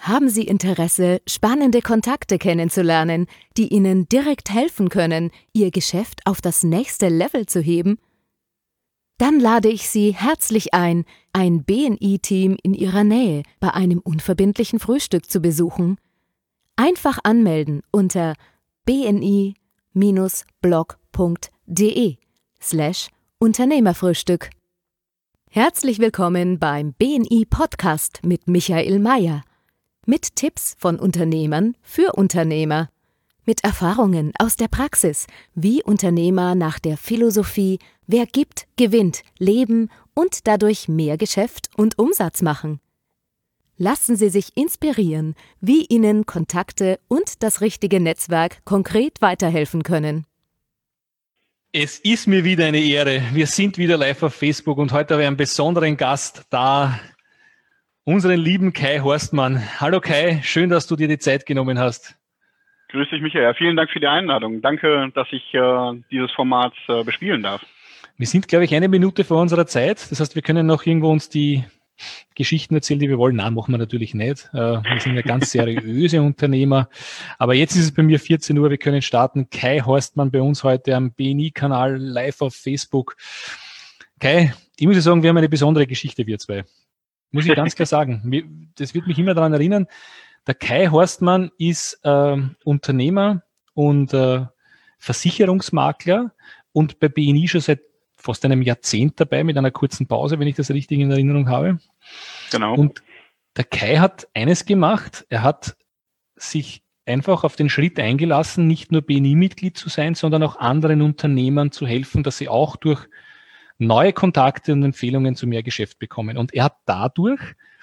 Haben Sie Interesse, spannende Kontakte kennenzulernen, die Ihnen direkt helfen können, Ihr Geschäft auf das nächste Level zu heben? Dann lade ich Sie herzlich ein BNI-Team in Ihrer Nähe bei einem unverbindlichen Frühstück zu besuchen. Einfach anmelden unter bni-blog.de/Unternehmerfrühstück. Herzlich willkommen beim BNI-Podcast mit Michael Mayer. Mit Tipps von Unternehmern für Unternehmer. Mit Erfahrungen aus der Praxis, wie Unternehmer nach der Philosophie „Wer gibt, gewinnt“ leben und dadurch mehr Geschäft und Umsatz machen. Lassen Sie sich inspirieren, wie Ihnen Kontakte und das richtige Netzwerk konkret weiterhelfen können. Es ist mir wieder eine Ehre. Wir sind wieder live auf Facebook und heute habe ich einen besonderen Gast da, unseren lieben Kai Horstmann. Hallo Kai, schön, dass du dir die Zeit genommen hast. Grüß dich, Michael. Ja, vielen Dank für die Einladung. Danke, dass ich dieses Format bespielen darf. Wir sind, glaube ich, 1 Minute vor unserer Zeit. Das heißt, wir können noch irgendwo uns die Geschichten erzählen, die wir wollen. Nein, machen wir natürlich nicht. Wir sind ja ganz seriöse Unternehmer. Aber jetzt ist es bei mir 14 Uhr. Wir können starten. Kai Horstmann bei uns heute am BNI-Kanal live auf Facebook. Kai, ich muss sagen, wir haben eine besondere Geschichte, wir zwei. Muss ich ganz klar sagen. Das wird mich immer daran erinnern. Der Kai Horstmann ist Unternehmer und Versicherungsmakler und bei BNI schon seit fast einem Jahrzehnt dabei, mit einer kurzen Pause, wenn ich das richtig in Erinnerung habe. Genau. Und der Kai hat eines gemacht, er hat sich einfach auf den Schritt eingelassen, nicht nur BNI-Mitglied zu sein, sondern auch anderen Unternehmern zu helfen, dass sie auch durch neue Kontakte und Empfehlungen zu mehr Geschäft bekommen. Und er hat dadurch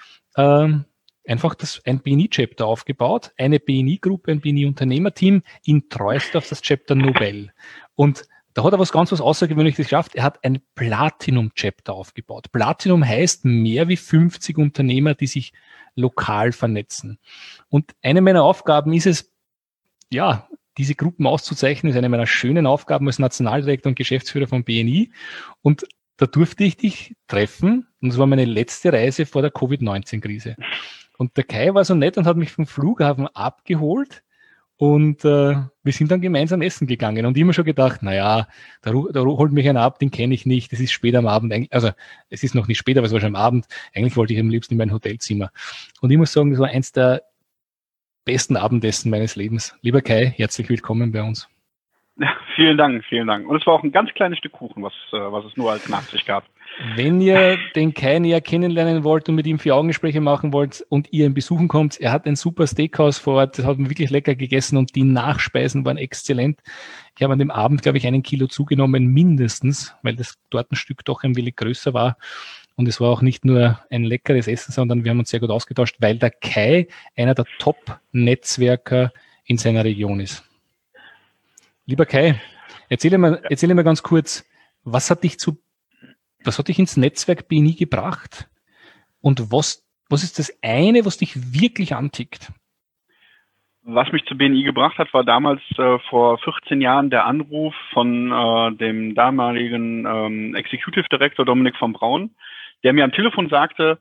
einfach ein BNI-Chapter aufgebaut, eine BNI-Gruppe, ein BNI-Unternehmerteam in treuest auf das Chapter Nobel. Und da hat er was Außergewöhnliches geschafft. Er hat ein Platinum-Chapter aufgebaut. Platinum heißt mehr wie 50 Unternehmer, die sich lokal vernetzen. Und eine meiner Aufgaben ist es, ja, diese Gruppen auszuzeichnen, ist eine meiner schönen Aufgaben als Nationaldirektor und Geschäftsführer von BNI. Und da durfte ich dich treffen. Und das war meine letzte Reise vor der Covid-19-Krise. Und der Kai war so nett und hat mich vom Flughafen abgeholt. Und wir sind dann gemeinsam essen gegangen und immer schon gedacht, naja, da holt mich einer ab, den kenne ich nicht, das ist spät am Abend, also es ist noch nicht spät, aber es war schon am Abend, eigentlich wollte ich am liebsten in mein Hotelzimmer. Und ich muss sagen, das war eins der besten Abendessen meines Lebens. Lieber Kai, herzlich willkommen bei uns. Ja, vielen Dank, vielen Dank. Und es war auch ein ganz kleines Stück Kuchen, was es nur als Nachtisch gab. Wenn ihr den Kai näher kennenlernen wollt und mit ihm 4-Augen-Gespräche machen wollt und ihr ihn besuchen kommt, er hat ein super Steakhouse vor Ort, das hat man wirklich lecker gegessen und die Nachspeisen waren exzellent. Ich habe an dem Abend, glaube ich, 1 Kilo zugenommen, mindestens, weil das Tortenstück doch ein wenig größer war. Und es war auch nicht nur ein leckeres Essen, sondern wir haben uns sehr gut ausgetauscht, weil der Kai einer der Top-Netzwerker in seiner Region ist. Lieber Kai, erzähle mir ganz kurz, was hat dich ins Netzwerk BNI gebracht und was ist das eine, was dich wirklich antickt? Was mich zu BNI gebracht hat, war damals vor 14 Jahren der Anruf von dem damaligen Executive Director Dominik von Braun, der mir am Telefon sagte,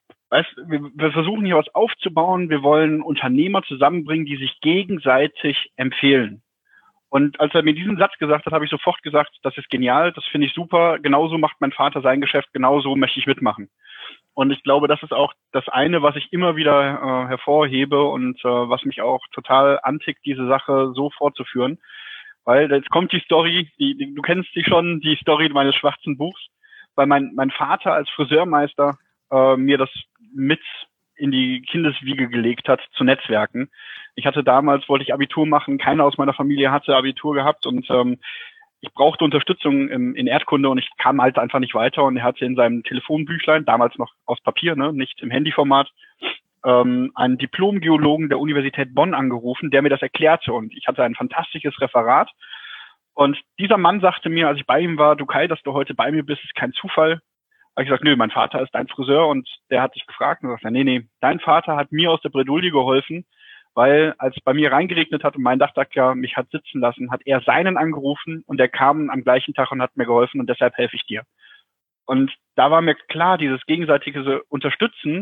wir versuchen hier was aufzubauen, wir wollen Unternehmer zusammenbringen, die sich gegenseitig empfehlen. Und als er mir diesen Satz gesagt hat, habe ich sofort gesagt, das ist genial, das finde ich super, genauso macht mein Vater sein Geschäft, genauso möchte ich mitmachen. Und ich glaube, das ist auch das eine, was ich immer wieder hervorhebe und was mich auch total antickt, diese Sache so fortzuführen. Weil jetzt kommt die Story, du kennst sie schon, die Story meines schwarzen Buchs, weil mein Vater als Friseurmeister mir das mit in die Kindeswiege gelegt hat, zu Netzwerken. Wollte ich Abitur machen, keiner aus meiner Familie hatte Abitur gehabt und ich brauchte Unterstützung in Erdkunde und ich kam halt einfach nicht weiter und er hatte in seinem Telefonbüchlein, damals noch aus Papier, ne, nicht im Handyformat, einen Diplom-Geologen der Universität Bonn angerufen, der mir das erklärte und ich hatte ein fantastisches Referat und dieser Mann sagte mir, als ich bei ihm war, du Kai, dass du heute bei mir bist, ist kein Zufall. Habe ich gesagt, nö, mein Vater ist ein Friseur und der hat dich gefragt und sagt, nee, dein Vater hat mir aus der Bredouille geholfen, weil als bei mir reingeregnet hat und mein Dachdecker mich hat sitzen lassen, hat er seinen angerufen und der kam am gleichen Tag und hat mir geholfen und deshalb helfe ich dir. Und da war mir klar, dieses gegenseitige Unterstützen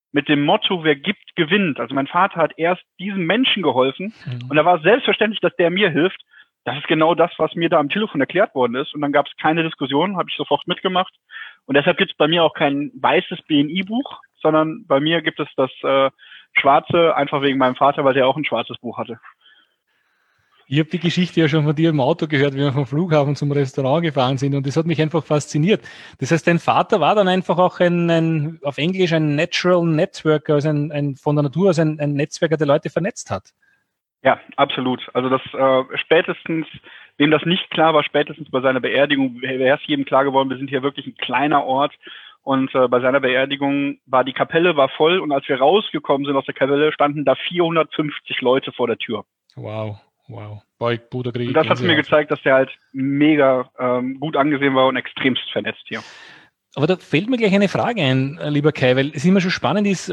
mit dem Motto, wer gibt, gewinnt. Also mein Vater hat erst diesem Menschen geholfen und da war es selbstverständlich, dass der mir hilft. Das ist genau das, was mir da am Telefon erklärt worden ist. Und dann gab es keine Diskussion, habe ich sofort mitgemacht. Und deshalb gibt es bei mir auch kein weißes BNI-Buch, sondern bei mir gibt es das schwarze, einfach wegen meinem Vater, weil der auch ein schwarzes Buch hatte. Ich habe die Geschichte ja schon von dir im Auto gehört, wie wir vom Flughafen zum Restaurant gefahren sind, und das hat mich einfach fasziniert. Das heißt, dein Vater war dann einfach auch ein auf Englisch ein Natural Networker, also ein von der Natur aus ein Netzwerker, der Leute vernetzt hat. Ja, absolut. Also das spätestens, wem das nicht klar war, spätestens bei seiner Beerdigung, wäre es jedem klar geworden, wir sind hier wirklich ein kleiner Ort. Und bei seiner Beerdigung war die Kapelle war voll, und als wir rausgekommen sind aus der Kapelle, standen da 450 Leute vor der Tür. Wow. Bruder, und das hat mir gezeigt, dass der halt mega gut angesehen war und extremst vernetzt hier. Aber da fällt mir gleich eine Frage ein, lieber Kai, weil es immer schon spannend ist,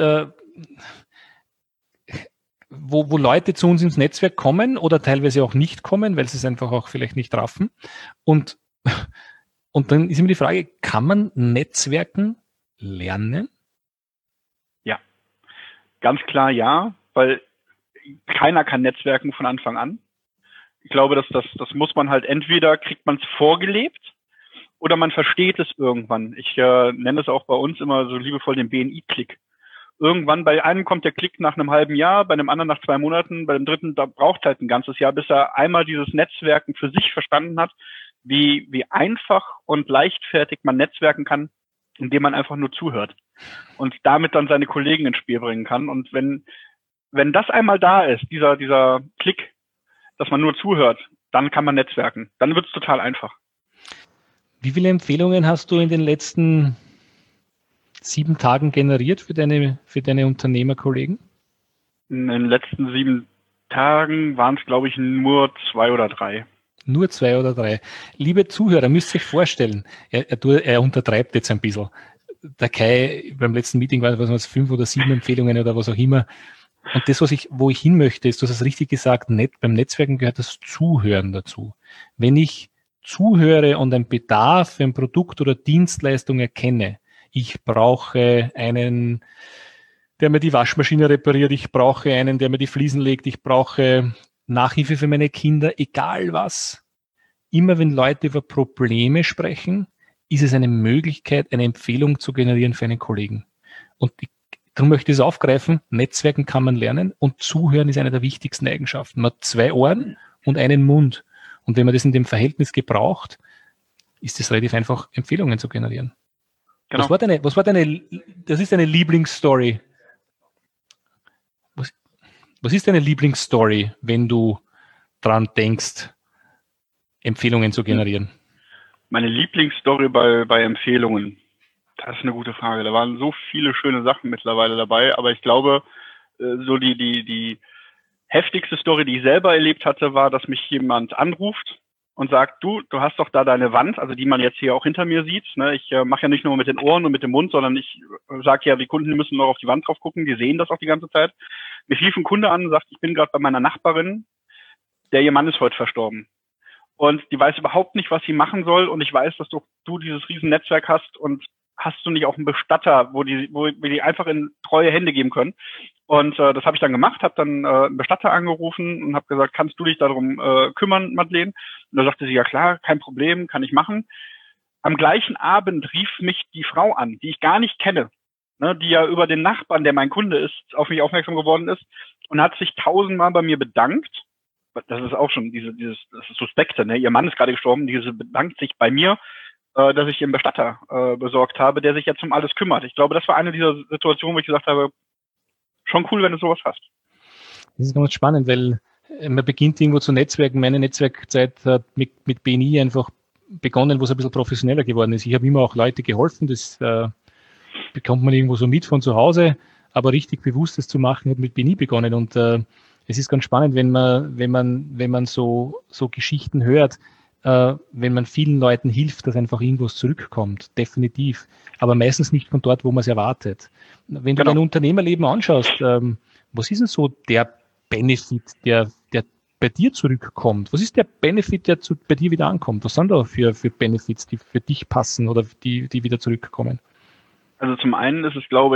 wo Leute zu uns ins Netzwerk kommen oder teilweise auch nicht kommen, weil sie es einfach auch vielleicht nicht raffen. Und dann ist immer die Frage, kann man Netzwerken lernen? Ja, ganz klar ja, weil keiner kann Netzwerken von Anfang an. Ich glaube, das muss man halt, entweder kriegt man es vorgelebt oder man versteht es irgendwann. Ich nenne es auch bei uns immer so liebevoll den BNI-Klick. Irgendwann bei einem kommt der Klick nach einem halben Jahr, bei einem anderen nach 2 Monaten, bei dem dritten, da braucht halt ein ganzes Jahr, bis er einmal dieses Netzwerken für sich verstanden hat, wie einfach und leichtfertig man netzwerken kann, indem man einfach nur zuhört und damit dann seine Kollegen ins Spiel bringen kann. Und wenn das einmal da ist, dieser Klick, dass man nur zuhört, dann kann man netzwerken. Dann wird es total einfach. Wie viele Empfehlungen hast du in den letzten 7 Tagen generiert für deine Unternehmerkollegen? In den letzten 7 Tagen waren es, glaube ich, nur 2 oder 3. Nur 2 oder 3. Liebe Zuhörer, müsst ihr euch vorstellen, er untertreibt jetzt ein bisschen. Der Kai beim letzten Meeting war es 5 oder 7 Empfehlungen oder was auch immer. Und das, wo ich hin möchte, ist, du hast es richtig gesagt, beim Netzwerken gehört das Zuhören dazu. Wenn ich zuhöre und einen Bedarf für ein Produkt oder Dienstleistung erkenne, ich brauche einen, der mir die Waschmaschine repariert, ich brauche einen, der mir die Fliesen legt, ich brauche Nachhilfe für meine Kinder, egal was. Immer wenn Leute über Probleme sprechen, ist es eine Möglichkeit, eine Empfehlung zu generieren für einen Kollegen. Und darum möchte ich es aufgreifen, Netzwerken kann man lernen und Zuhören ist eine der wichtigsten Eigenschaften. Man hat 2 Ohren und einen Mund. Und wenn man das in dem Verhältnis gebraucht, ist es relativ einfach, Empfehlungen zu generieren. Genau. Das ist deine Lieblingsstory. Was ist deine Lieblingsstory, wenn du dran denkst, Empfehlungen zu generieren? Meine Lieblingsstory bei Empfehlungen. Das ist eine gute Frage. Da waren so viele schöne Sachen mittlerweile dabei, aber ich glaube, so die heftigste Story, die ich selber erlebt hatte, war, dass mich jemand anruft und sagt, du hast doch da deine Wand, also die man jetzt hier auch hinter mir sieht. Ne? Ich mache ja nicht nur mit den Ohren und mit dem Mund, sondern ich sage ja, die Kunden müssen noch auf die Wand drauf gucken, die sehen das auch die ganze Zeit. Mich rief ein Kunde an und sagt, ich bin gerade bei meiner Nachbarin, ihr Mann ist heute verstorben. Und die weiß überhaupt nicht, was sie machen soll, und ich weiß, dass du dieses Riesennetzwerk hast, und hast du nicht auch einen Bestatter, wo die einfach in treue Hände geben können? Und das habe ich dann gemacht, habe dann einen Bestatter angerufen und habe gesagt, kannst du dich darum kümmern, Madeleine? Und da sagte sie, ja klar, kein Problem, kann ich machen. Am gleichen Abend rief mich die Frau an, die ich gar nicht kenne, ne, die ja über den Nachbarn, der mein Kunde ist, auf mich aufmerksam geworden ist, und hat sich 1000-mal bei mir bedankt. Das ist auch schon das ist Suspekte, ne? Ihr Mann ist gerade gestorben, diese bedankt sich bei mir, dass ich ihren Bestatter besorgt habe, der sich jetzt um alles kümmert. Ich glaube, das war eine dieser Situationen, wo ich gesagt habe, schon cool, wenn du sowas hast. Das ist ganz spannend, weil man beginnt irgendwo zu netzwerken. Meine Netzwerkzeit hat mit BNI einfach begonnen, wo es ein bisschen professioneller geworden ist. Ich habe immer auch Leute geholfen, das bekommt man irgendwo so mit von zu Hause, aber richtig bewusst das zu machen, hat mit BNI begonnen. Und es ist ganz spannend, wenn man so Geschichten hört, wenn man vielen Leuten hilft, dass einfach irgendwas zurückkommt, definitiv. Aber meistens nicht von dort, wo man es erwartet. Wenn du dein Unternehmerleben anschaust, was ist denn so der Benefit, der bei dir zurückkommt? Was ist der Benefit, der bei dir wieder ankommt? Was sind da für Benefits, die für dich passen oder die wieder zurückkommen? Also zum einen ist es, glaube ich,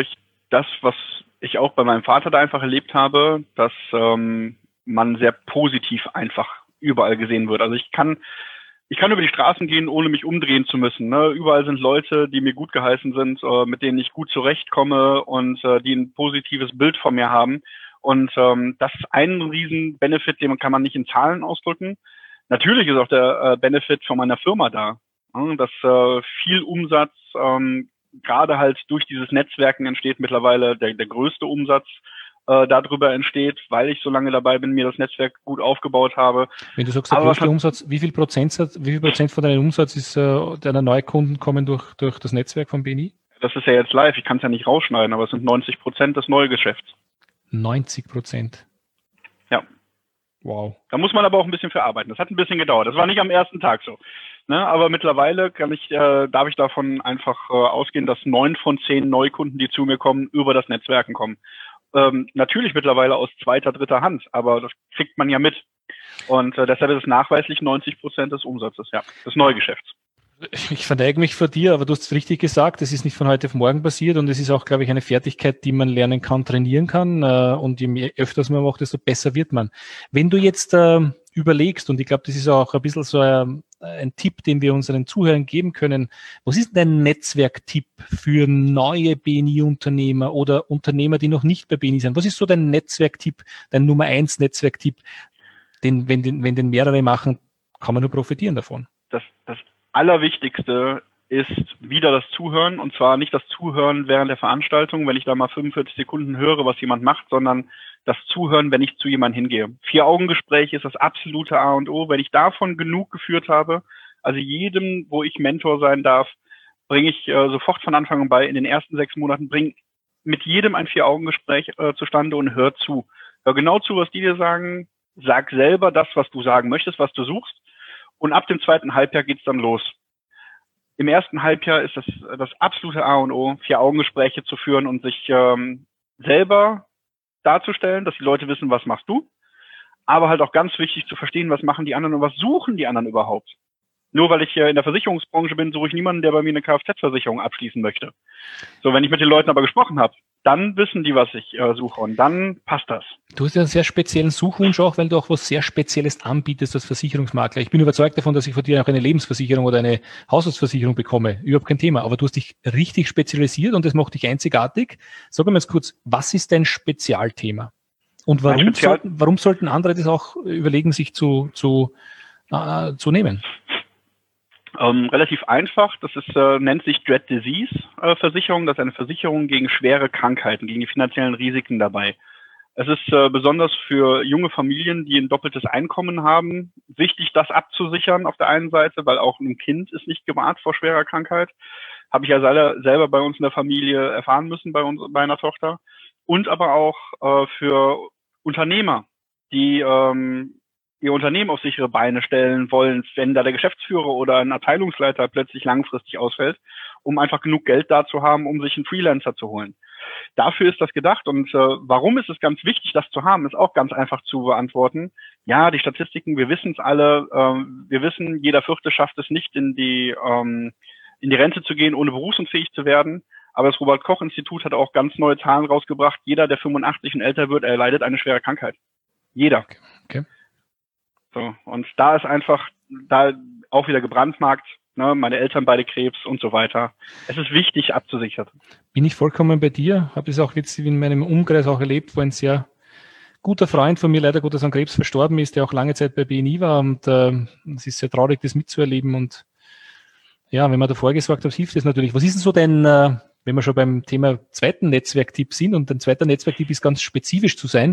das, was ich auch bei meinem Vater da einfach erlebt habe, dass man sehr positiv einfach überall gesehen wird. Also ich kann über die Straßen gehen, ohne mich umdrehen zu müssen. Ne? Überall sind Leute, die mir gut geheißen sind, mit denen ich gut zurechtkomme und die ein positives Bild von mir haben. Und das ist ein Riesen-Benefit, den kann man nicht in Zahlen ausdrücken. Natürlich ist auch der Benefit von meiner Firma da. Dass viel Umsatz, gerade halt durch dieses Netzwerken entsteht mittlerweile der größte Umsatz darüber entsteht, weil ich so lange dabei bin, mir das Netzwerk gut aufgebaut habe. Wenn du sagst, der größte Umsatz, wie viel Prozent von deinem Umsatz ist deiner Neukunden kommen durch das Netzwerk von BNI? Das ist ja jetzt live, ich kann es ja nicht rausschneiden, aber es sind 90% des Neugeschäfts. 90%? Ja. Wow. Da muss man aber auch ein bisschen für arbeiten. Das hat ein bisschen gedauert. Das war nicht am ersten Tag so. Ne? Aber mittlerweile darf ich davon einfach ausgehen, dass 9 von 10 Neukunden, die zu mir kommen, über das Netzwerken kommen. Natürlich mittlerweile aus zweiter, dritter Hand, aber das kriegt man ja mit. Und deshalb ist es nachweislich 90% des Umsatzes, ja, des Neugeschäfts. Ich verneige mich vor dir, aber du hast es richtig gesagt, es ist nicht von heute auf morgen passiert und es ist auch, glaube ich, eine Fertigkeit, die man lernen kann, trainieren kann und je öfters man macht, desto besser wird man. Wenn du jetzt überlegst, und ich glaube, das ist auch ein bisschen so ein Tipp, den wir unseren Zuhörern geben können, was ist dein Netzwerktipp für neue BNI-Unternehmer oder Unternehmer, die noch nicht bei BNI sind? Was ist so dein Netzwerktipp, dein Nummer 1 Netzwerktipp, wenn den mehrere machen, kann man nur profitieren davon? Das Allerwichtigste ist wieder das Zuhören, und zwar nicht das Zuhören während der Veranstaltung, wenn ich da mal 45 Sekunden höre, was jemand macht, sondern das Zuhören, wenn ich zu jemandem hingehe. 4-Augen-Gespräch ist das absolute A und O. Wenn ich davon genug geführt habe, also jedem, wo ich Mentor sein darf, bringe ich sofort von Anfang an bei, in den ersten 6 Monaten, bringe mit jedem ein 4-Augen-Gespräch zustande und hör zu. Hör genau zu, was die dir sagen, sag selber das, was du sagen möchtest, was du suchst. Und ab dem 2. Halbjahr geht's dann los. Im ersten Halbjahr ist das absolute A und O, 4-Augen-Gespräche zu führen und sich selber darzustellen, dass die Leute wissen, was machst du, aber halt auch ganz wichtig zu verstehen, was machen die anderen und was suchen die anderen überhaupt. Nur weil ich in der Versicherungsbranche bin, suche ich niemanden, der bei mir eine Kfz-Versicherung abschließen möchte. So, wenn ich mit den Leuten aber gesprochen habe, dann wissen die, was ich suche und dann passt das. Du hast ja einen sehr speziellen Suchwunsch auch, weil du auch was sehr Spezielles anbietest als Versicherungsmakler. Ich bin überzeugt davon, dass ich von dir auch eine Lebensversicherung oder eine Haushaltsversicherung bekomme. Überhaupt kein Thema. Aber du hast dich richtig spezialisiert und das macht dich einzigartig. Sag mir jetzt kurz, was ist dein Spezialthema? Und warum sollten andere das auch überlegen, sich zu nehmen? Relativ einfach. Das nennt sich Dread Disease Versicherung. Das ist eine Versicherung gegen schwere Krankheiten, gegen die finanziellen Risiken dabei. Es ist besonders für junge Familien, die ein doppeltes Einkommen haben, wichtig, das abzusichern auf der einen Seite, weil auch ein Kind ist nicht gewahrt vor schwerer Krankheit. Habe ich ja selber bei uns in der Familie erfahren müssen, bei einer Tochter. Und aber auch für Unternehmer, die ihr Unternehmen auf sichere Beine stellen wollen, wenn da der Geschäftsführer oder ein Abteilungsleiter plötzlich langfristig ausfällt, um einfach genug Geld da zu haben, um sich einen Freelancer zu holen. Dafür ist das gedacht. Und warum ist es ganz wichtig, das zu haben, ist auch ganz einfach zu beantworten. Ja, die Statistiken, wir wissen es alle. Wir wissen, jeder Vierte schafft es nicht, in die Rente zu gehen, ohne berufsunfähig zu werden. Aber das Robert-Koch-Institut hat auch ganz neue Zahlen rausgebracht. Jeder, der 85 und älter wird, erleidet eine schwere Krankheit. Jeder. Okay. So, und da ist einfach, da auch wieder gebrandmarkt, ne, meine Eltern beide Krebs und so weiter. Es ist wichtig, abzusichern. Bin ich vollkommen bei dir, habe das auch jetzt in meinem Umkreis auch erlebt, wo ein sehr guter Freund von mir leider Gottes an Krebs verstorben ist, der auch lange Zeit bei BNI war und es ist sehr traurig, das mitzuerleben und ja, wenn man da vorgesorgt hat, hilft das natürlich. Was ist denn so dein, wenn wir schon beim Thema zweiten Netzwerktipp sind und ein zweiter Netzwerktipp ist ganz spezifisch zu sein,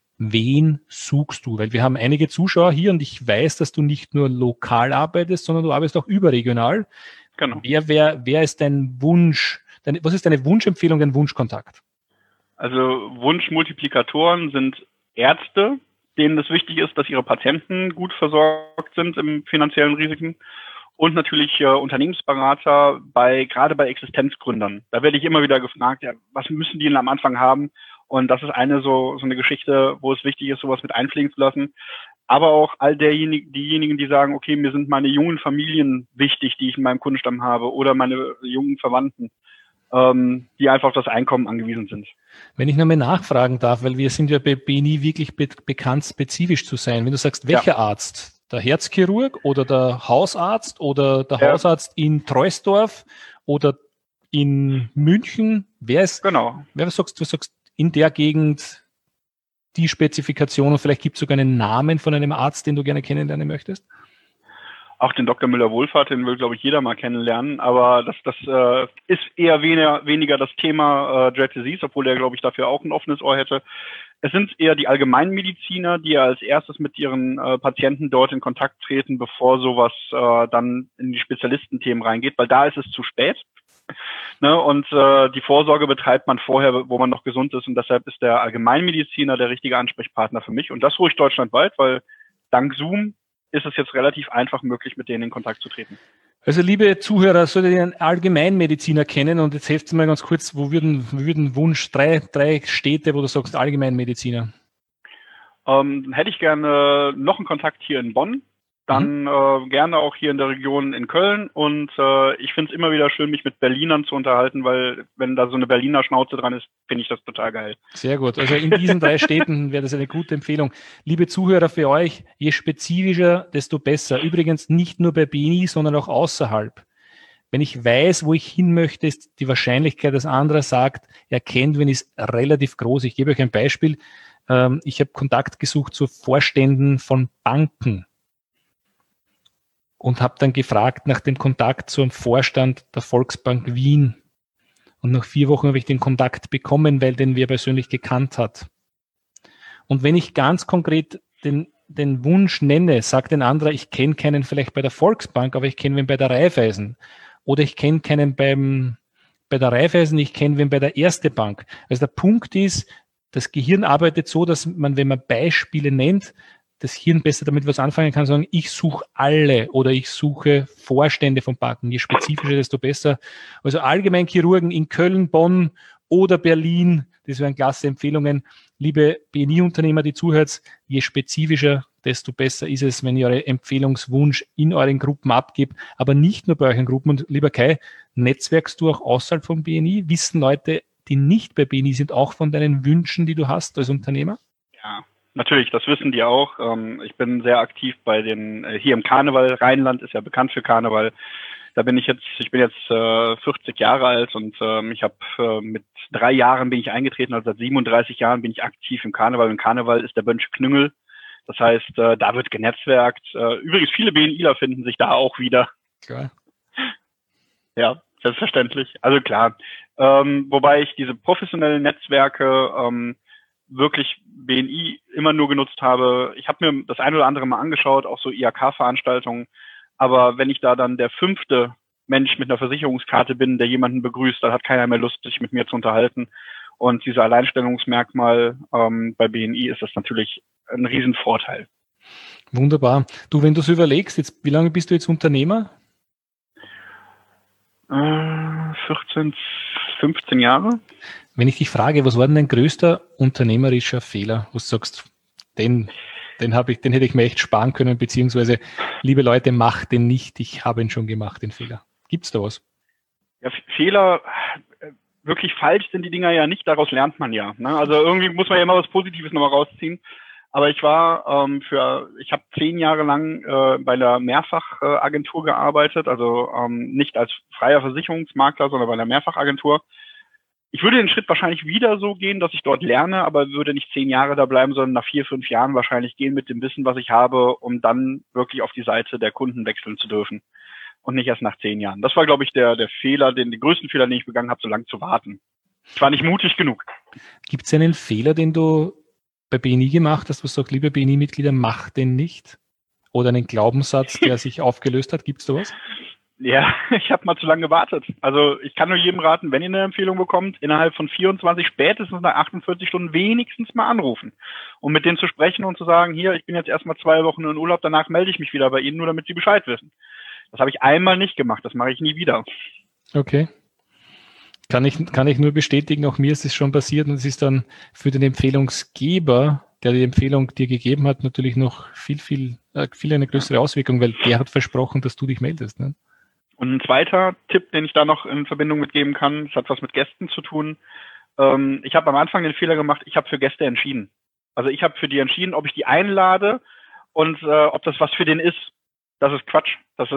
wen suchst du? Weil wir haben einige Zuschauer hier und ich weiß, dass du nicht nur lokal arbeitest, sondern du arbeitest auch überregional. Genau. Wer ist dein Wunsch? Was ist deine Wunschempfehlung, dein Wunschkontakt? Also Wunschmultiplikatoren sind Ärzte, denen es wichtig ist, dass ihre Patienten gut versorgt sind im finanziellen Risiken. Und natürlich Unternehmensberater gerade bei Existenzgründern. Da werde ich immer wieder gefragt, ja, was müssen die denn am Anfang haben? Und das ist so eine Geschichte, wo es wichtig ist, sowas mit einfliegen zu lassen. Aber auch all diejenigen, die sagen, okay, mir sind meine jungen Familien wichtig, die ich in meinem Kundenstamm habe, oder meine jungen Verwandten. die einfach auf das Einkommen angewiesen sind. Wenn ich nochmal nachfragen darf, weil wir sind ja bei BNI wirklich bekannt, spezifisch zu sein. Wenn du sagst, welcher Arzt? Der Herzchirurg oder der Hausarzt oder der Hausarzt in Treusdorf oder in München? Wer sagst du in der Gegend die Spezifikation und vielleicht gibt es sogar einen Namen von einem Arzt, den du gerne kennenlernen möchtest? Auch den Dr. Müller-Wohlfahrt, den will, glaube ich, jeder mal kennenlernen. Aber das ist eher weniger das Thema Dread Disease, obwohl der, glaube ich, dafür auch ein offenes Ohr hätte. Es sind eher die Allgemeinmediziner, die als erstes mit ihren Patienten dort in Kontakt treten, bevor sowas dann in die Spezialistenthemen reingeht, weil da ist es zu spät. Ne? Und die Vorsorge betreibt man vorher, wo man noch gesund ist. Und deshalb ist der Allgemeinmediziner der richtige Ansprechpartner für mich. Und das ruhig deutschlandweit, weil dank Zoom ist es jetzt relativ einfach möglich, mit denen in Kontakt zu treten. Also liebe Zuhörer, solltet ihr einen Allgemeinmediziner kennen und jetzt helft mir mal ganz kurz, wo würden Wunsch, drei Städte, wo du sagst Allgemeinmediziner? Hätte ich gerne noch einen Kontakt hier in Bonn, dann gerne auch hier in der Region in Köln und ich finde es immer wieder schön, mich mit Berlinern zu unterhalten, weil wenn da so eine Berliner Schnauze dran ist, finde ich das total geil. Sehr gut. Also in diesen 3 Städten wäre das eine gute Empfehlung. Liebe Zuhörer, für euch, je spezifischer, desto besser. Übrigens nicht nur bei BNI, sondern auch außerhalb. Wenn ich weiß, wo ich hin möchte, ist die Wahrscheinlichkeit, dass anderer sagt, er kennt wen, ist relativ groß. Ich gebe euch ein Beispiel. Ich habe Kontakt gesucht zu Vorständen von Banken und habe dann gefragt nach dem Kontakt zum Vorstand der Volksbank Wien. Und nach 4 Wochen habe ich den Kontakt bekommen, weil den wer persönlich gekannt hat. Und wenn ich ganz konkret den Wunsch nenne, sagt ein anderer, ich kenne keinen vielleicht bei der Volksbank, aber ich kenne wen bei der Raiffeisen. Oder ich kenne keinen bei der Raiffeisen, ich kenne wen bei der Erste Bank. Also der Punkt ist, das Gehirn arbeitet so, dass man, wenn man Beispiele nennt, das Hirn besser damit was anfangen kann, sagen, ich suche alle oder ich suche Vorstände von Banken. Je spezifischer, desto besser. Also Allgemeinchirurgen in Köln, Bonn oder Berlin, das wären klasse Empfehlungen. Liebe BNI-Unternehmer, die zuhört, je spezifischer, desto besser ist es, wenn ihr eure Empfehlungswunsch in euren Gruppen abgibt, aber nicht nur bei euren Gruppen. Und lieber Kai, netzwerkst du auch außerhalb von BNI? Wissen Leute, die nicht bei BNI sind, auch von deinen Wünschen, die du hast als Unternehmer? Ja. Natürlich, das wissen die auch. Ich bin sehr aktiv bei hier im Karneval. Rheinland ist ja bekannt für Karneval. Ich bin jetzt 40 Jahre alt und ich habe mit 3 Jahren bin ich eingetreten, also seit 37 Jahren bin ich aktiv im Karneval. Und Karneval ist der Bönsche Knüngel. Das heißt, da wird genetzwerkt. Übrigens, viele BNIler finden sich da auch wieder. Klar. Ja, selbstverständlich. Also klar. Wobei ich diese professionellen Netzwerke wirklich BNI immer nur genutzt habe. Ich habe mir das ein oder andere mal angeschaut, auch so IHK-Veranstaltungen. Aber wenn ich da dann der 5. Mensch mit einer Versicherungskarte bin, der jemanden begrüßt, dann hat keiner mehr Lust, sich mit mir zu unterhalten. Und dieser Alleinstellungsmerkmal bei BNI ist das natürlich ein Riesenvorteil. Wunderbar. Du, wenn du es überlegst, jetzt, wie lange bist du jetzt Unternehmer? 14, 15 Jahre. Wenn ich dich frage, was war denn dein größter unternehmerischer Fehler, wo du sagst, den hätte ich mir echt sparen können, beziehungsweise, liebe Leute, macht den nicht, ich habe ihn schon gemacht, den Fehler. Gibt's da was? Ja, Fehler, wirklich falsch sind die Dinger ja nicht, daraus lernt man ja. Ne? Also irgendwie muss man ja immer was Positives nochmal rausziehen. Aber ich ich habe 10 Jahre lang bei einer Mehrfachagentur gearbeitet, also nicht als freier Versicherungsmakler, sondern bei einer Mehrfachagentur. Ich würde den Schritt wahrscheinlich wieder so gehen, dass ich dort lerne, aber würde nicht 10 Jahre da bleiben, sondern nach 4, 5 Jahren wahrscheinlich gehen mit dem Wissen, was ich habe, um dann wirklich auf die Seite der Kunden wechseln zu dürfen. Und nicht erst nach 10 Jahren. Das war, glaube ich, der Fehler, den größten Fehler, den ich begangen habe, so lange zu warten. Ich war nicht mutig genug. Gibt es einen Fehler, den du bei BNI gemacht hast, wo du sagst, liebe BNI-Mitglieder, macht den nicht? Oder einen Glaubenssatz, der sich aufgelöst hat? Gibt es da was? Ja, ich habe mal zu lange gewartet. Also ich kann nur jedem raten, wenn ihr eine Empfehlung bekommt, innerhalb von 24, spätestens nach 48 Stunden wenigstens mal anrufen. Um mit denen zu sprechen und zu sagen, hier, ich bin jetzt erstmal 2 Wochen in Urlaub, danach melde ich mich wieder bei Ihnen, nur damit Sie Bescheid wissen. Das habe ich einmal nicht gemacht, das mache ich nie wieder. Okay. Kann ich nur bestätigen, auch mir ist es schon passiert und es ist dann für den Empfehlungsgeber, der die Empfehlung dir gegeben hat, natürlich noch viel eine größere Auswirkung, weil der hat versprochen, dass du dich meldest. Ne? Und ein zweiter Tipp, den ich da noch in Verbindung mitgeben kann, das hat was mit Gästen zu tun. Ich habe am Anfang den Fehler gemacht, ich habe für Gäste entschieden. Also ich habe für die entschieden, ob ich die einlade und ob das was für den ist. Das ist Quatsch.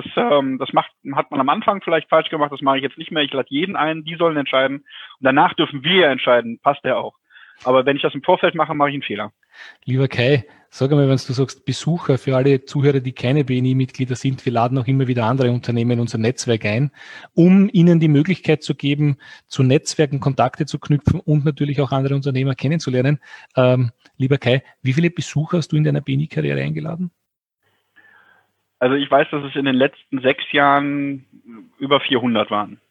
Hat man am Anfang vielleicht falsch gemacht, das mache ich jetzt nicht mehr. Ich lade jeden ein, die sollen entscheiden. Und danach dürfen wir entscheiden, passt der auch. Aber wenn ich das im Vorfeld mache, mache ich einen Fehler. Lieber Kai, sag einmal, wenn du sagst Besucher, für alle Zuhörer, die keine BNI-Mitglieder sind, wir laden auch immer wieder andere Unternehmen in unser Netzwerk ein, um ihnen die Möglichkeit zu geben, zu Netzwerken, Kontakte zu knüpfen und natürlich auch andere Unternehmer kennenzulernen. Lieber Kai, wie viele Besucher hast du in deiner BNI-Karriere eingeladen? Also ich weiß, dass es in den letzten 6 Jahren über 400 waren.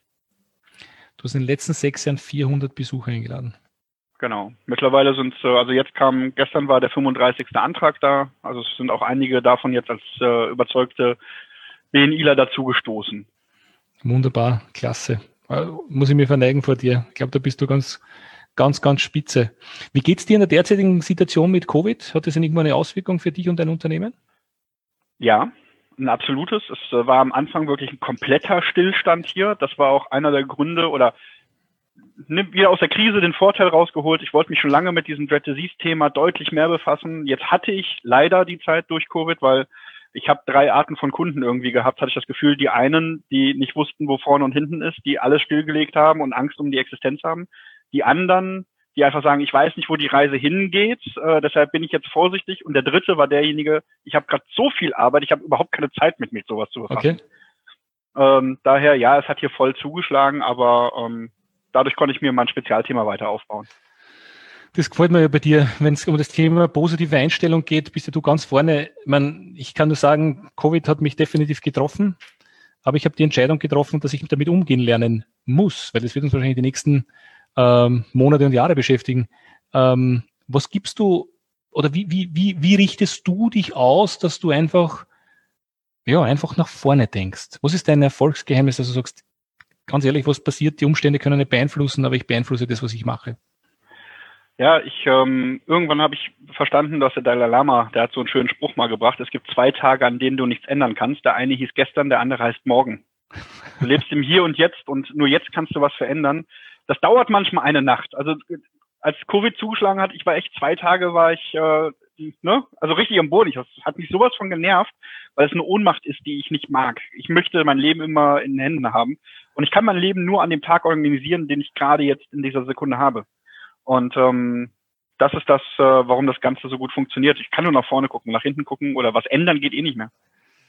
Du hast in den letzten 6 Jahren 400 Besucher eingeladen. Genau. Mittlerweile gestern war der 35. Antrag da. Also es sind auch einige davon jetzt als überzeugte BNIler dazugestoßen. Wunderbar, klasse. Muss ich mir verneigen vor dir. Ich glaube, da bist du ganz, ganz, ganz spitze. Wie geht's dir in der derzeitigen Situation mit Covid? Hat das irgendwo eine Auswirkung für dich und dein Unternehmen? Ja, ein absolutes. Es war am Anfang wirklich ein kompletter Stillstand hier. Das war auch einer der Gründe oder nimmt wieder aus der Krise den Vorteil rausgeholt. Ich wollte mich schon lange mit diesem Dread Disease-Thema deutlich mehr befassen. Jetzt hatte ich leider die Zeit durch Covid, weil ich habe 3 Arten von Kunden irgendwie gehabt, hatte ich das Gefühl, die einen, die nicht wussten, wo vorne und hinten ist, die alles stillgelegt haben und Angst um die Existenz haben. Die anderen, die einfach sagen, ich weiß nicht, wo die Reise hingeht, deshalb bin ich jetzt vorsichtig. Und der dritte war derjenige, ich habe gerade so viel Arbeit, ich habe überhaupt keine Zeit mit sowas zu befassen. Okay. Daher, ja, es hat hier voll zugeschlagen, aber dadurch konnte ich mir mein Spezialthema weiter aufbauen. Das gefällt mir ja bei dir, wenn es um das Thema positive Einstellung geht, bist ja du ganz vorne. Ich kann nur sagen, Covid hat mich definitiv getroffen, aber ich habe die Entscheidung getroffen, dass ich damit umgehen lernen muss, weil das wird uns wahrscheinlich die nächsten Monate und Jahre beschäftigen. Was gibst du oder wie richtest du dich aus, dass du einfach nach vorne denkst? Was ist dein Erfolgsgeheimnis, dass du sagst, ganz ehrlich, was passiert, die Umstände können nicht beeinflussen, aber ich beeinflusse das, was ich mache? Ja, irgendwann habe ich verstanden, dass der Dalai Lama, der hat so einen schönen Spruch mal gebracht, es gibt 2 Tage, an denen du nichts ändern kannst. Der eine hieß gestern, der andere heißt morgen. Du lebst im Hier und Jetzt und nur jetzt kannst du was verändern. Das dauert manchmal eine Nacht. Also als Covid zugeschlagen hat, 2 Tage war ich also richtig am Boden. Das hat mich sowas von genervt, weil es eine Ohnmacht ist, die ich nicht mag. Ich möchte mein Leben immer in den Händen haben. Und ich kann mein Leben nur an dem Tag organisieren, den ich gerade jetzt in dieser Sekunde habe. Und das ist das, warum das Ganze so gut funktioniert. Ich kann nur nach vorne gucken, nach hinten gucken oder was ändern geht nicht mehr.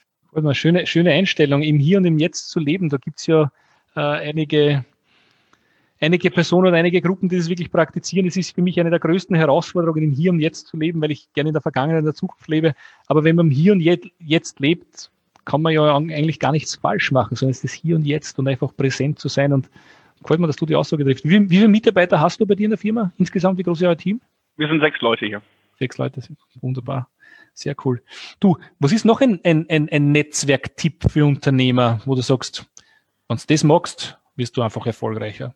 Schöne Einstellung, im Hier und im Jetzt zu leben. Da gibt's ja einige Personen oder einige Gruppen, die das wirklich praktizieren. Es ist für mich eine der größten Herausforderungen, im Hier und Jetzt zu leben, weil ich gerne in der Vergangenheit und der Zukunft lebe. Aber wenn man im Hier und Jetzt lebt, kann man ja eigentlich gar nichts falsch machen, sondern es ist das Hier und Jetzt und einfach präsent zu sein. Und gefällt mir, dass du die Aussage triffst. Wie viele Mitarbeiter hast du bei dir in der Firma? Insgesamt, wie groß ist euer Team? Wir sind 6 Leute hier. 6 Leute, wunderbar. Sehr cool. Du, was ist noch ein Netzwerktipp für Unternehmer, wo du sagst, wenn du das magst, wirst du einfach erfolgreicher?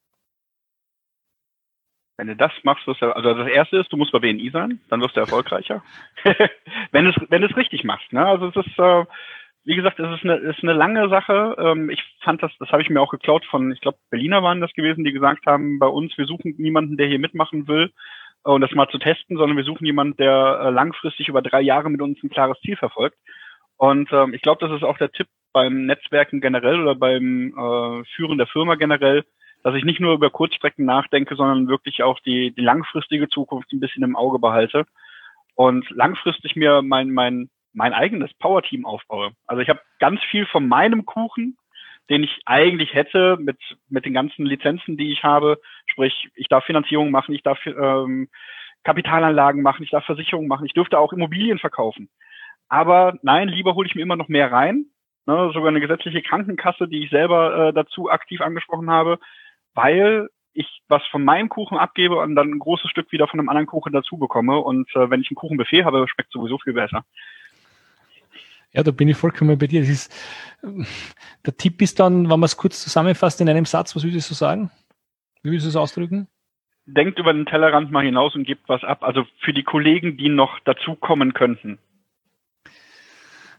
Wenn du das machst, also das Erste ist, du musst bei BNI sein, dann wirst du erfolgreicher. wenn du es richtig machst. Ne? Also es ist, wie gesagt, es ist eine lange Sache. Ich fand das habe ich mir auch geklaut von, ich glaube, Berliner waren das gewesen, die gesagt haben, bei uns, wir suchen niemanden, der hier mitmachen will und das mal zu testen, sondern wir suchen jemanden, der langfristig über 3 Jahre mit uns ein klares Ziel verfolgt. Und ich glaube, das ist auch der Tipp beim Netzwerken generell oder beim Führen der Firma generell, dass ich nicht nur über Kurzstrecken nachdenke, sondern wirklich auch die langfristige Zukunft ein bisschen im Auge behalte und langfristig mir mein eigenes Power-Team aufbaue. Also ich habe ganz viel von meinem Kuchen, den ich eigentlich hätte mit den ganzen Lizenzen, die ich habe. Sprich, ich darf Finanzierung machen, ich darf Kapitalanlagen machen, ich darf Versicherungen machen, ich dürfte auch Immobilien verkaufen. Aber nein, lieber hole ich mir immer noch mehr rein. Ne, sogar eine gesetzliche Krankenkasse, die ich selber dazu aktiv angesprochen habe, weil ich was von meinem Kuchen abgebe und dann ein großes Stück wieder von einem anderen Kuchen dazu bekomme. Und wenn ich ein Kuchenbuffet habe, schmeckt es sowieso viel besser. Ja, da bin ich vollkommen bei dir. Der Tipp ist dann, wenn man es kurz zusammenfasst in einem Satz, was würdest du sagen? Wie würdest du es ausdrücken? Denkt über den Tellerrand mal hinaus und gebt was ab. Also für die Kollegen, die noch dazukommen könnten.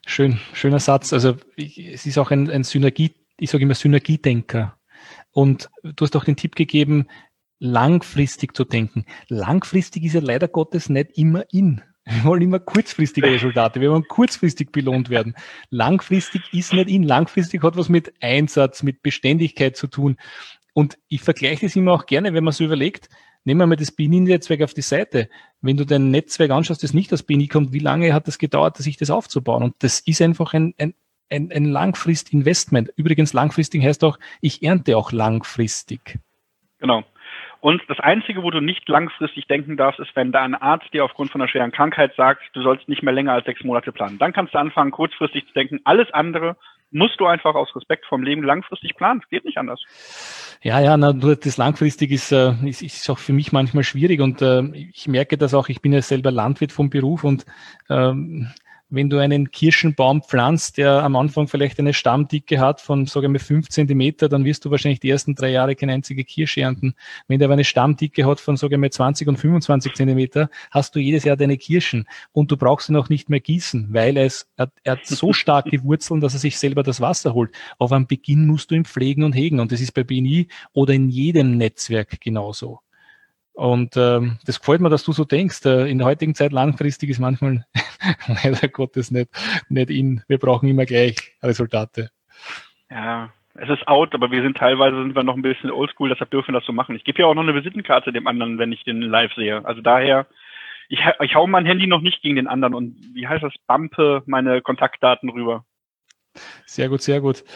Schöner Satz. Also es ist auch ein Synergie, ich sage immer Synergiedenker. Und du hast auch den Tipp gegeben, langfristig zu denken. Langfristig ist ja leider Gottes nicht immer in. Wir wollen immer kurzfristige Resultate. Wir wollen kurzfristig belohnt werden. Langfristig ist nicht in. Langfristig hat was mit Einsatz, mit Beständigkeit zu tun. Und ich vergleiche das immer auch gerne, wenn man so überlegt, nehmen wir mal das BNI-Netzwerk auf die Seite. Wenn du dein Netzwerk anschaust, das nicht aus BNI kommt, wie lange hat das gedauert, sich das aufzubauen? Und das ist einfach ein Langfrist-Investment. Übrigens, langfristig heißt auch, ich ernte auch langfristig. Genau. Und das Einzige, wo du nicht langfristig denken darfst, ist, wenn da ein Arzt dir aufgrund von einer schweren Krankheit sagt, du sollst nicht mehr länger als 6 Monate planen. Dann kannst du anfangen, kurzfristig zu denken. Alles andere musst du einfach aus Respekt vom Leben langfristig planen. Es geht nicht anders. Ja, nur das langfristig ist auch für mich manchmal schwierig und ich merke das auch, ich bin ja selber Landwirt vom Beruf und wenn du einen Kirschenbaum pflanzt, der am Anfang vielleicht eine Stammdicke hat von, sagen wir, 5 Zentimeter, dann wirst du wahrscheinlich die ersten 3 Jahre keine einzige Kirsche ernten. Wenn der aber eine Stammdicke hat von, sagen wir, 20 und 25 Zentimeter, hast du jedes Jahr deine Kirschen und du brauchst ihn auch nicht mehr gießen, weil er hat so starke Wurzeln, dass er sich selber das Wasser holt. Aber am Beginn musst du ihn pflegen und hegen und das ist bei BNI oder in jedem Netzwerk genauso. Und das gefällt mir, dass du so denkst. In der heutigen Zeit langfristig ist manchmal leider Gottes nicht in. Wir brauchen immer gleich Resultate. Ja, es ist out, aber sind wir noch ein bisschen oldschool, deshalb dürfen wir das so machen. Ich gebe ja auch noch eine Visitenkarte dem anderen, wenn ich den live sehe. Also daher, ich hau mein Handy noch nicht gegen den anderen und wie heißt das, bumpe meine Kontaktdaten rüber. Sehr gut, sehr gut.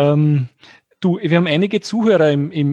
Du, wir haben einige Zuhörer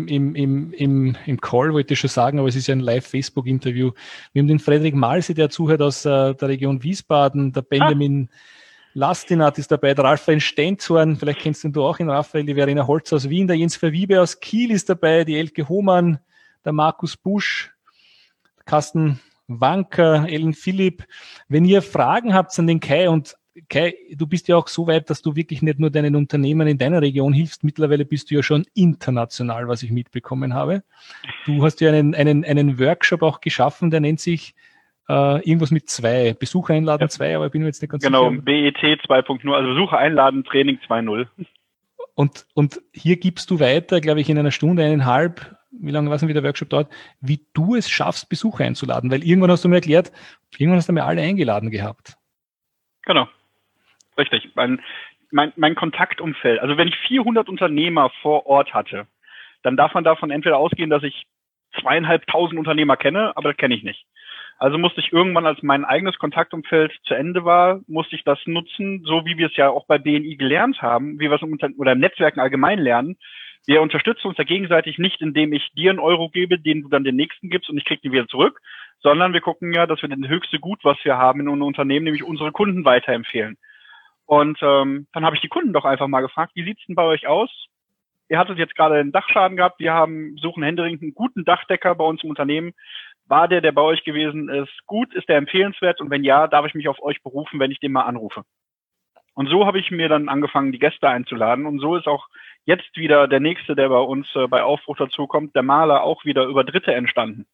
im Call, wollte ich schon sagen, aber es ist ja ein Live-Facebook-Interview. Wir haben den Frederik Malse, der zuhört aus der Region Wiesbaden, der Benjamin Lastinat ist dabei, der Raphael Stenzhorn, vielleicht kennst du auch ihn, Raphael, die Verena Holz aus Wien, der Jens Verwiebe aus Kiel ist dabei, die Elke Hohmann, der Markus Busch, Carsten Wanker, Ellen Philipp. Wenn ihr Fragen habt an den Kai, und Kai, du bist ja auch so weit, dass du wirklich nicht nur deinen Unternehmen in deiner Region hilfst, mittlerweile bist du ja schon international, was ich mitbekommen habe. Du hast ja einen Workshop auch geschaffen, der nennt sich irgendwas mit 2, Besucher einladen 2, aber ich bin mir jetzt nicht ganz sicher. Genau, BET 2.0, also Besucher einladen, Training 2.0. Und hier gibst du weiter, glaube ich, in einer Stunde, 1,5, wie lange weiß nicht, wie der Workshop dauert, wie du es schaffst, Besucher einzuladen, weil irgendwann hast du mir erklärt, irgendwann hast du mir alle eingeladen gehabt. Genau. Richtig. Mein Kontaktumfeld, also wenn ich 400 Unternehmer vor Ort hatte, dann darf man davon entweder ausgehen, dass ich 2.500 Unternehmer kenne, aber das kenne ich nicht. Also musste ich irgendwann, als mein eigenes Kontaktumfeld zu Ende war, musste ich das nutzen, so wie wir es ja auch bei BNI gelernt haben, wie wir es im Netzwerken allgemein lernen. Wir unterstützen uns da gegenseitig nicht, indem ich dir einen Euro gebe, den du dann den nächsten gibst und ich kriege den wieder zurück, sondern wir gucken ja, dass wir den höchste Gut, was wir haben in unserem Unternehmen, nämlich unsere Kunden weiterempfehlen. Und dann habe ich die Kunden doch einfach mal gefragt, wie sieht's denn bei euch aus? Ihr hattet jetzt gerade einen Dachschaden gehabt, wir suchen händeringend einen guten Dachdecker bei uns im Unternehmen. War der bei euch gewesen ist, gut, ist der empfehlenswert und wenn ja, darf ich mich auf euch berufen, wenn ich den mal anrufe. Und so habe ich mir dann angefangen, die Gäste einzuladen und so ist auch jetzt wieder der nächste, der bei uns bei Aufbruch dazukommt, der Maler, auch wieder über Dritte entstanden.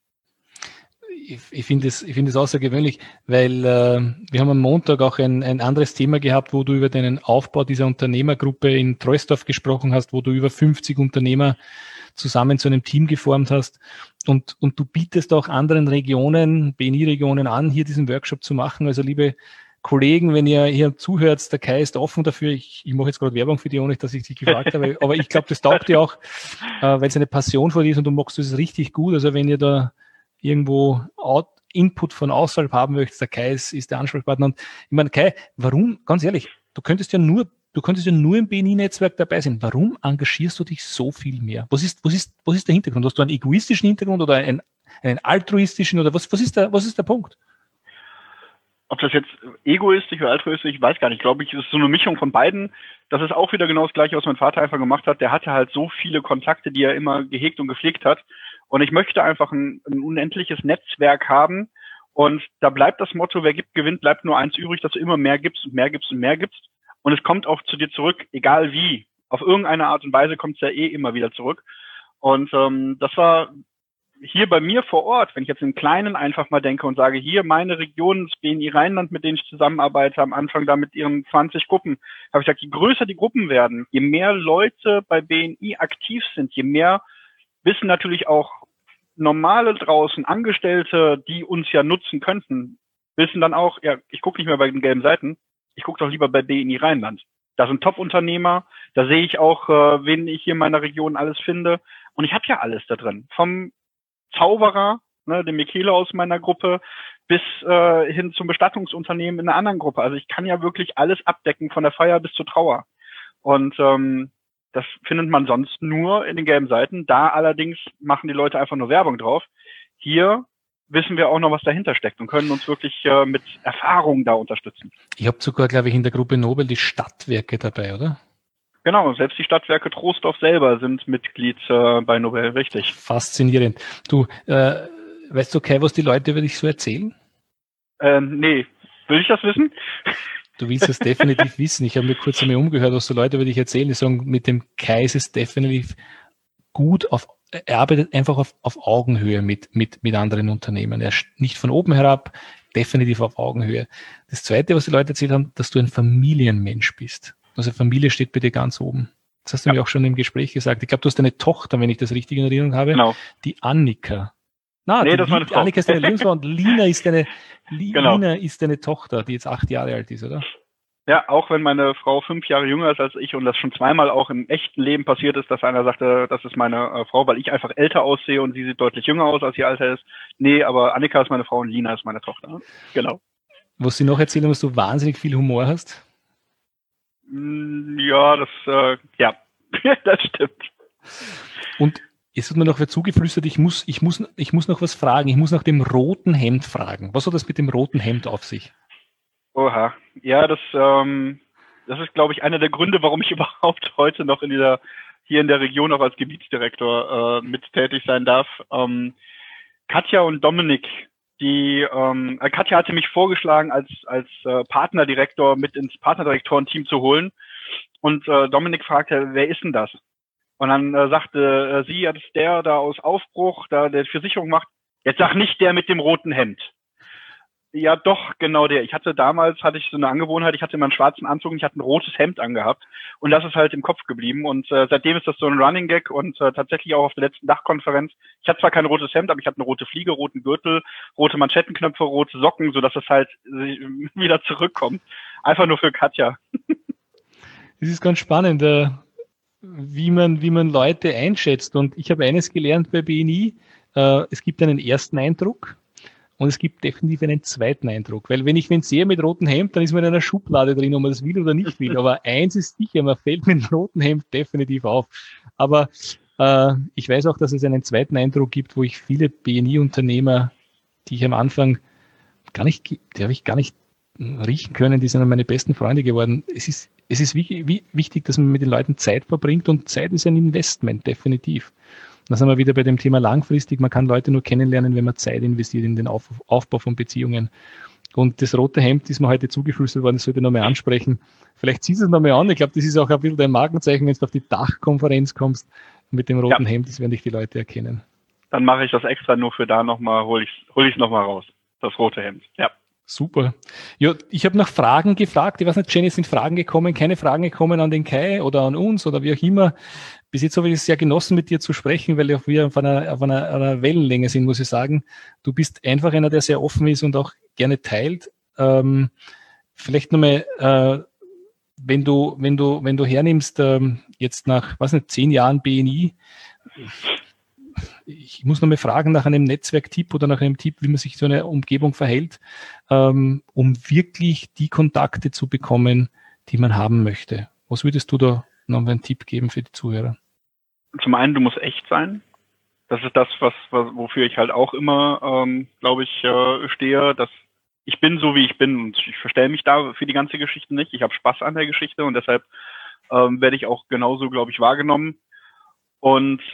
Ich finde es außergewöhnlich, weil wir haben am Montag auch ein anderes Thema gehabt, wo du über den Aufbau dieser Unternehmergruppe in Troisdorf gesprochen hast, wo du über 50 Unternehmer zusammen zu einem Team geformt hast und du bietest auch anderen Regionen, BNI-Regionen an, hier diesen Workshop zu machen. Also liebe Kollegen, wenn ihr hier zuhört, der Kai ist offen dafür. Ich mache jetzt gerade Werbung für die, ohne dass ich dich gefragt habe, aber ich glaube, das taugt dir auch, weil es eine Passion von dir ist und du machst es richtig gut. Also wenn ihr da irgendwo Input von außerhalb haben möchtest, der Kai ist der Ansprechpartner. Und ich meine, Kai, warum, ganz ehrlich, du könntest ja nur im BNI-Netzwerk dabei sein. Warum engagierst du dich so viel mehr? Was ist der Hintergrund? Hast du einen egoistischen Hintergrund oder einen altruistischen oder was ist der Punkt? Ob das jetzt egoistisch oder altruistisch, ich weiß gar nicht. Ich glaube, es ist so eine Mischung von beiden. Das ist auch wieder genau das Gleiche, was mein Vater einfach gemacht hat. Der hatte halt so viele Kontakte, die er immer gehegt und gepflegt hat. Und ich möchte einfach ein unendliches Netzwerk haben. Und da bleibt das Motto, wer gibt, gewinnt, bleibt nur eins übrig, dass du immer mehr gibst und mehr gibst und mehr gibst. Und es kommt auch zu dir zurück, egal wie. Auf irgendeine Art und Weise kommt es ja immer wieder zurück. Und das war hier bei mir vor Ort, wenn ich jetzt im Kleinen einfach mal denke und sage, hier meine Region, das BNI Rheinland, mit denen ich zusammenarbeite, am Anfang da mit ihren 20 Gruppen, habe ich gesagt, je größer die Gruppen werden, je mehr Leute bei BNI aktiv sind, je mehr wissen natürlich auch normale draußen, Angestellte, die uns ja nutzen könnten, wissen dann auch, ja, ich gucke nicht mehr bei den gelben Seiten, ich gucke doch lieber bei BNI Rheinland. Da sind Top-Unternehmer, da sehe ich auch, wen ich hier in meiner Region alles finde. Und ich habe ja alles da drin. Vom Zauberer, ne, dem Michele aus meiner Gruppe, bis hin zum Bestattungsunternehmen in einer anderen Gruppe. Also ich kann ja wirklich alles abdecken, von der Feier bis zur Trauer. Und das findet man sonst nur in den gelben Seiten. Da allerdings machen die Leute einfach nur Werbung drauf. Hier wissen wir auch noch, was dahinter steckt und können uns wirklich mit Erfahrung da unterstützen. Ich habe sogar, glaube ich, in der Gruppe Nobel die Stadtwerke dabei, oder? Genau, selbst die Stadtwerke Troisdorf selber sind Mitglied bei Nobel, richtig. Faszinierend. Du, weißt du, Kai, was die Leute über dich so erzählen? Nee, will ich das wissen? Du willst es definitiv wissen. Ich habe mir kurz einmal umgehört, was so Leute über dich erzählen. Die sagen, mit dem Kai ist es definitiv gut er arbeitet einfach auf Augenhöhe mit anderen Unternehmen. Er ist nicht von oben herab, definitiv auf Augenhöhe. Das Zweite, was die Leute erzählt haben, dass du ein Familienmensch bist. Also Familie steht bei dir ganz oben. Das hast du mir auch schon im Gespräch gesagt. Ich glaube, du hast eine Tochter, wenn ich das richtig in Erinnerung habe. Genau. Die Annika. Nee, das ist meine Frau. Annika ist deine Lebensfrau und Lina ist Genau. Lina ist deine Tochter, die jetzt 8 Jahre alt ist, oder? Ja, auch wenn meine Frau 5 Jahre jünger ist als ich und das schon zweimal auch im echten Leben passiert ist, dass einer sagte, das ist meine Frau, weil ich einfach älter aussehe und sie sieht deutlich jünger aus, als ihr Alter ist. Nee, aber Annika ist meine Frau und Lina ist meine Tochter. Genau. Was sie noch erzählen, dass du wahnsinnig viel Humor hast? Ja, ja, das stimmt. Und es hat mir noch wer zugeflüstert, ich muss noch was fragen. Ich muss nach dem roten Hemd fragen. Was hat das mit dem roten Hemd auf sich? Oha. Ja, das ist, glaube ich, einer der Gründe, warum ich überhaupt heute noch hier in der Region auch als Gebietsdirektor mit tätig sein darf. Katja und Dominik, Katja hatte mich vorgeschlagen, als Partnerdirektor mit ins Partnerdirektorenteam zu holen. Und Dominik fragte, wer ist denn das? Und dann sagte sie, ja, das ist der da aus Aufbruch, der Versicherung macht. Jetzt sag nicht der mit dem roten Hemd. Ja, doch, genau der. Damals hatte ich so eine Angewohnheit, ich hatte immer einen schwarzen Anzug und ich hatte ein rotes Hemd angehabt. Und das ist halt im Kopf geblieben. Und seitdem ist das so ein Running Gag und tatsächlich auch auf der letzten Dachkonferenz. Ich hatte zwar kein rotes Hemd, aber ich hatte eine rote Fliege, roten Gürtel, rote Manschettenknöpfe, rote Socken, sodass es halt wieder zurückkommt. Einfach nur für Katja. Das ist ganz spannend, wie man Leute einschätzt. Und ich habe eines gelernt bei BNI, es gibt einen ersten Eindruck. Und es gibt definitiv einen zweiten Eindruck, weil wenn ich wen sehe mit rotem Hemd, dann ist man in einer Schublade drin, ob man das will oder nicht will. Aber eins ist sicher, man fällt mit dem roten Hemd definitiv auf. Aber ich weiß auch, dass es einen zweiten Eindruck gibt, wo ich viele BNI-Unternehmer, die ich am Anfang die habe ich gar nicht riechen können, die sind dann meine besten Freunde geworden. Es ist wichtig, dass man mit den Leuten Zeit verbringt und Zeit ist ein Investment, definitiv. Da sind wir wieder bei dem Thema langfristig. Man kann Leute nur kennenlernen, wenn man Zeit investiert in den Aufbau von Beziehungen. Und das rote Hemd ist mir heute zugeflüstert worden, das sollte ich noch mal ansprechen. Vielleicht ziehst du es noch mal an. Ich glaube, das ist auch ein bisschen dein Markenzeichen, wenn du auf die Dachkonferenz kommst mit dem roten Hemd, das werden dich die Leute erkennen. Dann mache ich das extra nur für da nochmal, hol ich nochmal raus, das rote Hemd. Ja. Super. Ja, ich habe nach Fragen gefragt. Ich weiß nicht, Jenny, sind Fragen gekommen, keine Fragen gekommen an den Kai oder an uns oder wie auch immer. Bis jetzt habe ich es sehr genossen, mit dir zu sprechen, weil wir auf einer Wellenlänge sind, muss ich sagen. Du bist einfach einer, der sehr offen ist und auch gerne teilt. Vielleicht nochmal, wenn du hernimmst, jetzt nach, 10 Jahren BNI, ich muss nochmal fragen nach einem Netzwerktipp oder nach einem Tipp, wie man sich so eine Umgebung verhält, um wirklich die Kontakte zu bekommen, die man haben möchte. Was würdest du da noch einen Tipp geben für die Zuhörer? Zum einen, du musst echt sein. Das ist das, wofür ich halt auch immer, glaube ich, stehe, dass ich bin so, wie ich bin und ich verstelle mich da für die ganze Geschichte nicht. Ich habe Spaß an der Geschichte und deshalb werde ich auch genauso, glaube ich, wahrgenommen. Und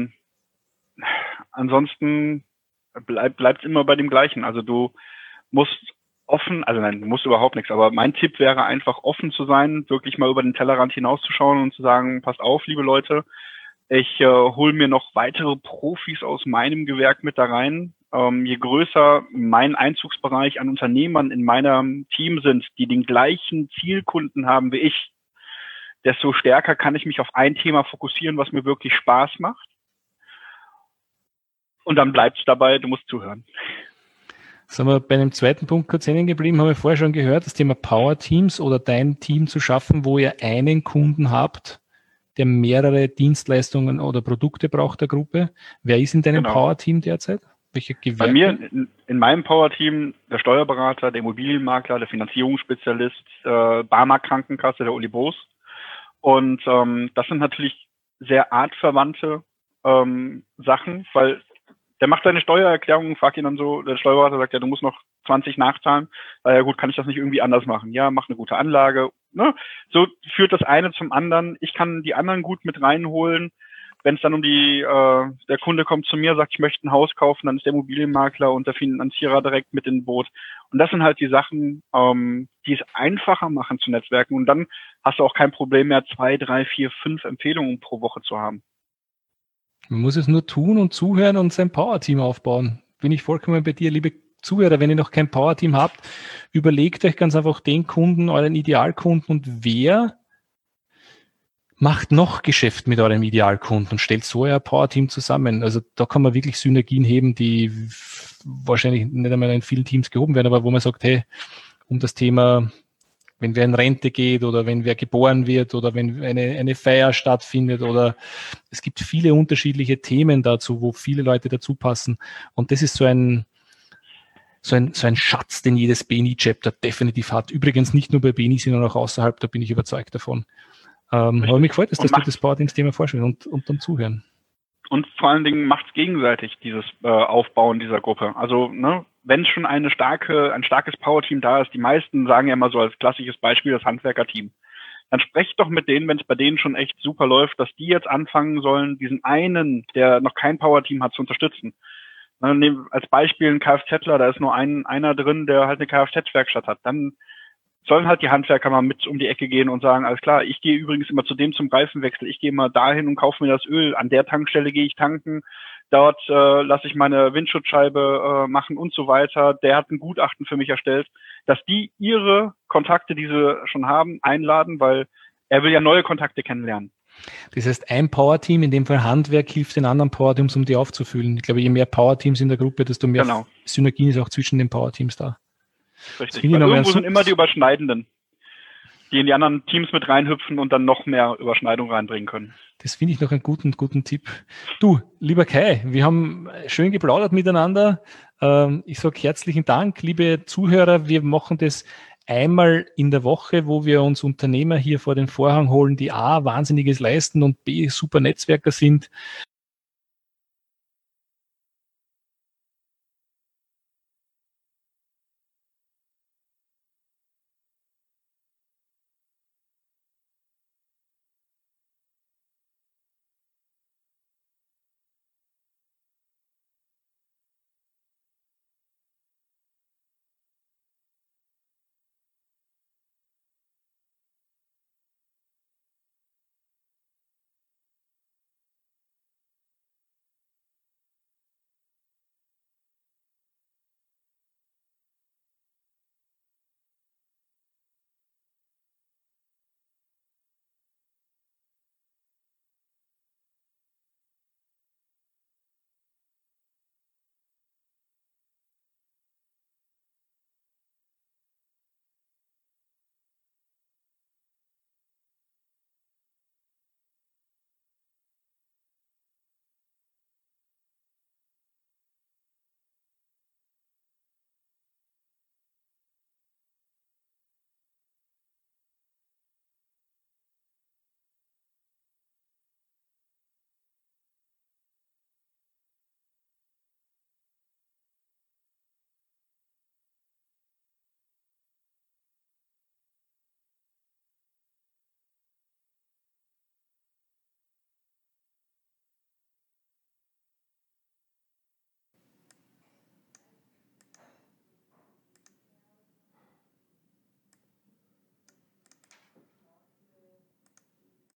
ansonsten bleibt immer bei dem Gleichen. Also du musst du musst überhaupt nichts, aber mein Tipp wäre einfach offen zu sein, wirklich mal über den Tellerrand hinauszuschauen und zu sagen, passt auf, liebe Leute, Ich hole mir noch weitere Profis aus meinem Gewerk mit da rein. Je größer mein Einzugsbereich an Unternehmern in meinem Team sind, die den gleichen Zielkunden haben wie ich, desto stärker kann ich mich auf ein Thema fokussieren, was mir wirklich Spaß macht. Und dann bleibt es dabei, du musst zuhören. Sind wir bei dem zweiten Punkt kurz hängen geblieben, haben wir vorher schon gehört, das Thema Power Teams oder dein Team zu schaffen, wo ihr einen Kunden habt, der mehrere Dienstleistungen oder Produkte braucht der Gruppe. Wer ist in deinem Power Team derzeit? Welche Gewerke? Bei mir in meinem Power Team der Steuerberater, der Immobilienmakler, der Finanzierungsspezialist, Barmer Krankenkasse, der Uli Boos. Und das sind natürlich sehr artverwandte Sachen, weil der macht seine Steuererklärung, fragt ihn dann so, der Steuerberater sagt, ja, du musst noch 20 nachzahlen. Ja gut, kann ich das nicht irgendwie anders machen? Ja, mach eine gute Anlage. Ne? So führt das eine zum anderen. Ich kann die anderen gut mit reinholen. Wenn es dann um der Kunde kommt zu mir, sagt, ich möchte ein Haus kaufen, dann ist der Immobilienmakler und der Finanzierer direkt mit in Boot. Und das sind halt die Sachen, die es einfacher machen zu netzwerken. Und dann hast du auch kein Problem mehr, 2, 3, 4, 5 Empfehlungen pro Woche zu haben. Man muss es nur tun und zuhören und sein Power-Team aufbauen. Bin ich vollkommen bei dir, liebe Zuhörer. Wenn ihr noch kein Power-Team habt, überlegt euch ganz einfach den Kunden, euren Idealkunden und wer macht noch Geschäft mit eurem Idealkunden und stellt so euer Power-Team zusammen. Also da kann man wirklich Synergien heben, die wahrscheinlich nicht einmal in vielen Teams gehoben werden, aber wo man sagt, hey, um das Thema, wenn wer in Rente geht oder wenn wer geboren wird oder wenn eine Feier stattfindet oder es gibt viele unterschiedliche Themen dazu, wo viele Leute dazu passen. Und das ist so ein Schatz, den jedes BNI-Chapter definitiv hat. Übrigens nicht nur bei BNI, sondern auch außerhalb, da bin ich überzeugt davon. Aber mich freut es, dass du das Power-Teams-Thema vorstellst und dann zuhören. Und vor allen Dingen macht es gegenseitig, dieses Aufbauen dieser Gruppe. Also, ne, wenn schon ein starkes Power-Team da ist, die meisten sagen ja immer so als klassisches Beispiel das Handwerker-Team. Dann sprecht doch mit denen, wenn es bei denen schon echt super läuft, dass die jetzt anfangen sollen, diesen einen, der noch kein Power-Team hat, zu unterstützen. Als Beispiel ein Kfzler, da ist nur einer drin, der halt eine Kfz-Werkstatt hat. Dann sollen halt die Handwerker mal mit um die Ecke gehen und sagen, alles klar, ich gehe übrigens immer zu dem zum Reifenwechsel, ich gehe mal dahin und kaufe mir das Öl, an der Tankstelle gehe ich tanken, dort lasse ich meine Windschutzscheibe machen und so weiter. Der hat ein Gutachten für mich erstellt, dass die ihre Kontakte, die sie schon haben, einladen, weil er will ja neue Kontakte kennenlernen. Das heißt, ein Power-Team, in dem Fall Handwerk, hilft den anderen Power-Teams, um die aufzufüllen. Ich glaube, je mehr Power-Teams in der Gruppe, desto mehr Synergien ist auch zwischen den Power-Teams da. Richtig, weil irgendwo sind immer die Überschneidenden, die in die anderen Teams mit reinhüpfen und dann noch mehr Überschneidung reinbringen können. Das finde ich noch einen guten Tipp. Du, lieber Kai, wir haben schön geplaudert miteinander. Ich sage herzlichen Dank, liebe Zuhörer. Wir machen das einmal in der Woche, wo wir uns Unternehmer hier vor den Vorhang holen, die A, Wahnsinniges leisten und B, super Netzwerker sind.